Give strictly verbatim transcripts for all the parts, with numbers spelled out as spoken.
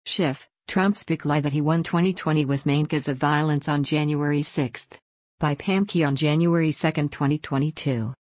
Schiff, Trump's big lie that he won twenty twenty was main cause of violence on January sixth. By Pam Key on January second, twenty twenty-two.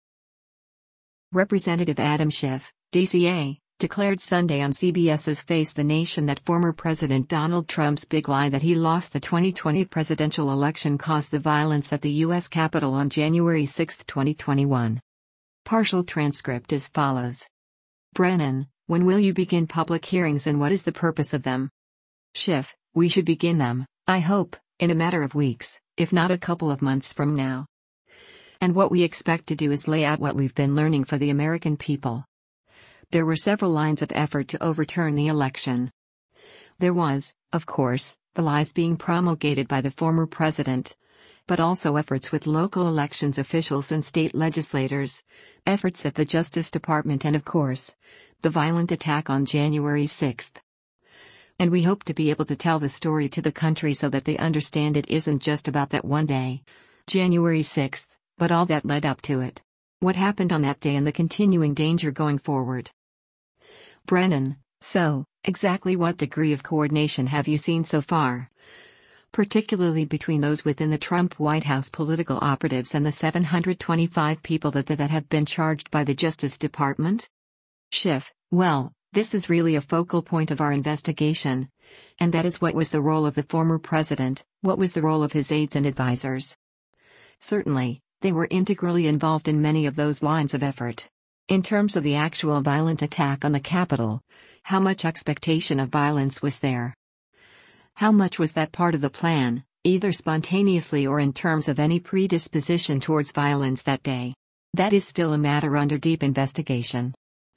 Representative Adam Schiff, D C A, declared Sunday on CBS's Face the Nation that former President Donald Trump's big lie that he lost the twenty twenty presidential election caused the violence at the U S Capitol on January sixth, twenty twenty-one. Partial transcript as follows. Brennan, when will you begin public hearings and what is the purpose of them? Schiff, we should begin them, I hope, in a matter of weeks, if not a couple of months from now. And what we expect to do is lay out what we've been learning for the American people. There were several lines of effort to overturn the election. There was, of course, the lies being promulgated by the former president, but also efforts with local elections officials and state legislators, efforts at the Justice Department and of course, the violent attack on January sixth. And we hope to be able to tell the story to the country so that they understand it isn't just about that one day, January sixth, but all that led up to it. What happened on that day and the continuing danger going forward. Brennan, so, exactly what degree of coordination have you seen so far? Particularly between those within the Trump White House political operatives and the seven hundred twenty-five people that, that have been charged by the Justice Department? Schiff, well, this is really a focal point of our investigation. And that is what was the role of the former president, what was the role of his aides and advisors. Certainly, they were integrally involved in many of those lines of effort. In terms of the actual violent attack on the Capitol, how much expectation of violence was there? How much was that part of the plan, either spontaneously or in terms of any predisposition towards violence that day? That is still a matter under deep investigation.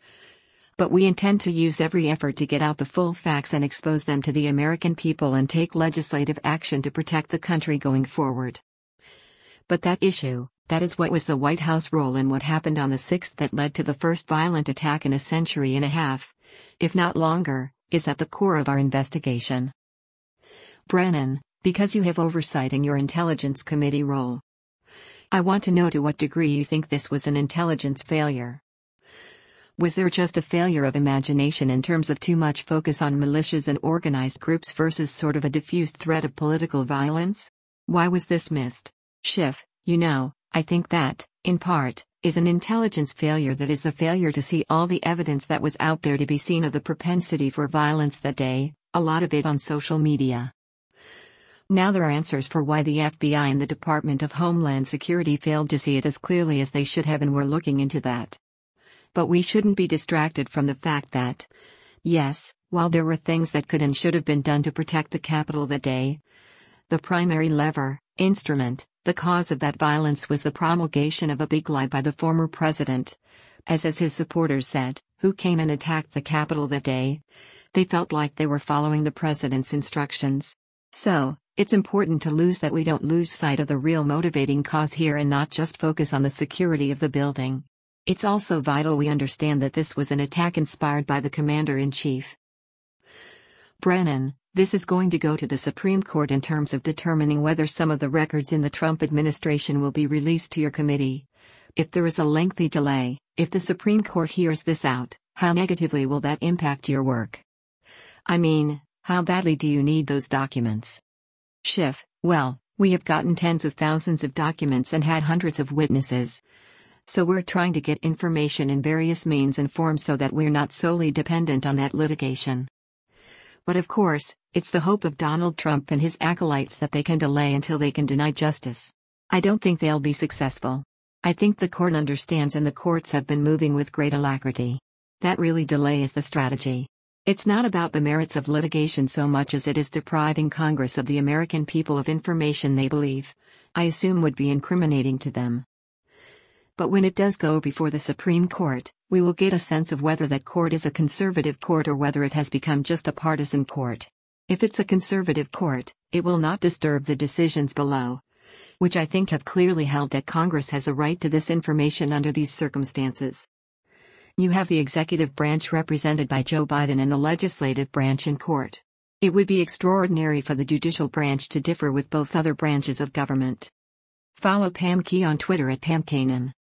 But we intend to use every effort to get out the full facts and expose them to the American people and take legislative action to protect the country going forward. But that issue, that is what was the White House role in what happened on the sixth that led to the first violent attack in a century and a half, if not longer, is at the core of our investigation. Brennan, because you have oversight in your Intelligence Committee role. I want to know to what degree you think this was an intelligence failure. Was there just a failure of imagination in terms of too much focus on militias and organized groups versus sort of a diffused threat of political violence? Why was this missed? Schiff, you know, I think that, in part, is an intelligence failure that is the failure to see all the evidence that was out there to be seen of the propensity for violence that day, a lot of it on social media. Now there are answers for why the F B I and the Department of Homeland Security failed to see it as clearly as they should have and we're looking into that. But we shouldn't be distracted from the fact that, yes, while there were things that could and should have been done to protect the Capitol that day, the primary lever, instrument, the cause of that violence was the promulgation of a big lie by the former president. As as his supporters said, who came and attacked the Capitol that day, they felt like they were following the president's instructions. So, it's important to lose that we don't lose sight of the real motivating cause here and not just focus on the security of the building. It's also vital we understand that this was an attack inspired by the commander-in-chief. Brennan, this is going to go to the Supreme Court in terms of determining whether some of the records in the Trump administration will be released to your committee. If there is a lengthy delay, if the Supreme Court hears this out, how negatively will that impact your work? I mean, how badly do you need those documents? Schiff, well, we have gotten tens of thousands of documents and had hundreds of witnesses. So we're trying to get information in various means and forms so that we're not solely dependent on that litigation. But of course, it's the hope of Donald Trump and his acolytes that they can delay until they can deny justice. I don't think they'll be successful. I think the court understands and the courts have been moving with great alacrity. That really delay is the strategy. It's not about the merits of litigation so much as it is depriving Congress of the American people of information they believe, I assume would be incriminating to them. But when it does go before the Supreme Court, we will get a sense of whether that court is a conservative court or whether it has become just a partisan court. If it's a conservative court, it will not disturb the decisions below, which I think have clearly held that Congress has a right to this information under these circumstances. You have the executive branch represented by Joe Biden and the legislative branch in court. It would be extraordinary for the judicial branch to differ with both other branches of government. Follow Pam Key on Twitter at Pam Kanan.